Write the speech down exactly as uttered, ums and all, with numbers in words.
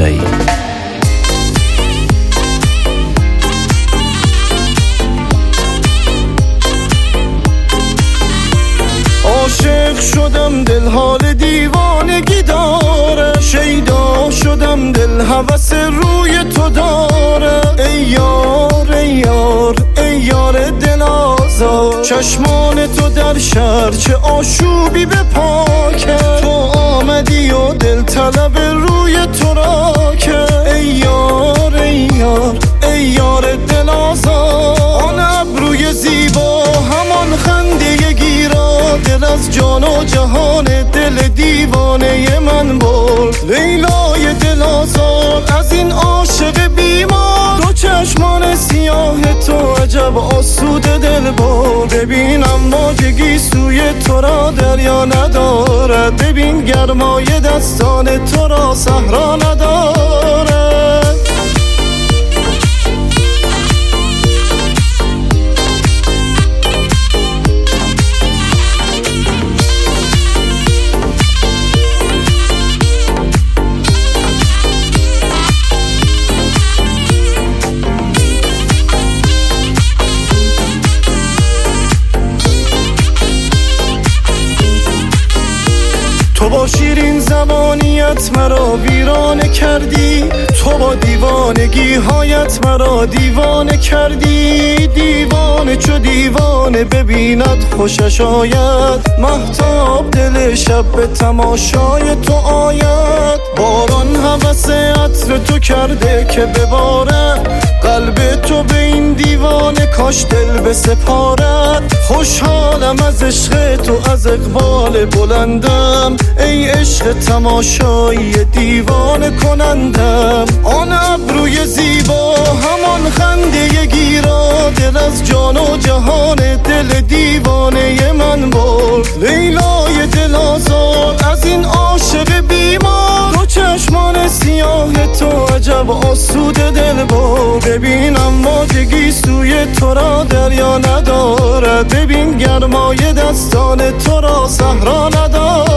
میرزایی. عاشق شدم دل حال دیوانگی داره، شیدا شدم دل هوس روی تو داره. ای یار ای یار ای یار دل آزار، چشمان تو در شهر چه آشوبی به پا کرد. تو آمدی و دل طلب روی تو را کرد. ای یار ای یار ای یار دل آزار، آن ابروی زیبا همان خنده گیرا، دل از جان و جهان دل دیوانه من برد. لیلای دل آزار از این عاشق بیمار، دو چشمان سیاه تو عجب آسوده دل برد. ببینم ماجگی سوی تو را دریا ندارد، ببین گرمای دستان تو را صحرا ندارد. تو با شیرین زبانیت مرا ویرانه کردی، تو با دیوانگی هایت مرا دیوانه کردی. دیوانه چو دیوانه ببیند خوشش آید، مهتاب دل شب به تماشای تو آید. باران هوس عطر تو کرده که بباره، قلب تو به این دیوانه کاش دل بسپارد. خوشحالم از عشق تو از اقبال بلندم، ای عشق تماشایی دیوانه کنندم. آن ابروی زیبا همان خنده گیرا، دل از جان و جهان دل دیوانه من برد. لیلای دل آزار از این عاشق بیمار، دو چشمان سیاه تو عجب آسوده دل برد. ببینم ماجگی سوی تو را دریا ندارد، ببین گرمای دستان تو را صحرا ندارد.